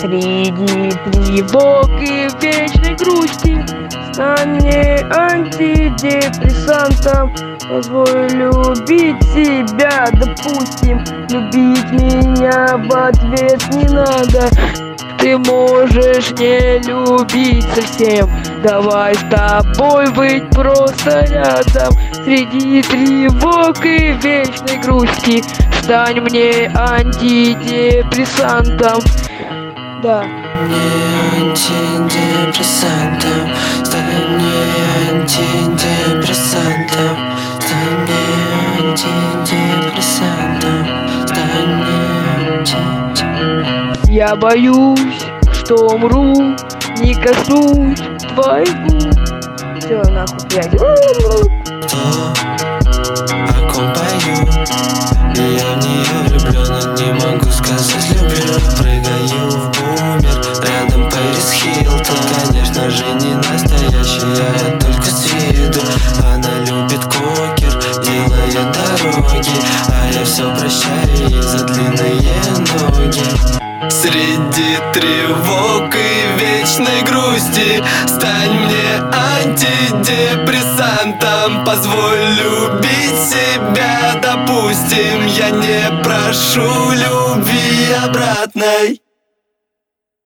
Среди тревог и вечной грусти стань мне антидепрессантом. Позволь любить себя, допустим. Любить меня в ответ не надо. Ты можешь не любить совсем. Давай с тобой быть просто рядом. Среди тревог и вечной грусти стань мне антидепрессантом. Да. Не антидепрессантом, стань мне антидепрессантом, стань мне антидепрессантом, стань мне антидепрессантом. Я боюсь, что умру, не коснусь твоих губ. Всё, нахуй, блядь. То, о ком пою, и я в нее влюблен, но не могу сказать люблю. Прыгаю в бумер, рядом Пэрис Хилтон. Конечно же не настоящая, только с виду. Она любит кокер, делает дороги, а я все прощаю ей за длинные ноги. Среди тревог и вечной грусти стань мне антидепрессантом. Позволь любить себя, допустим. Я не прошу любви обратной.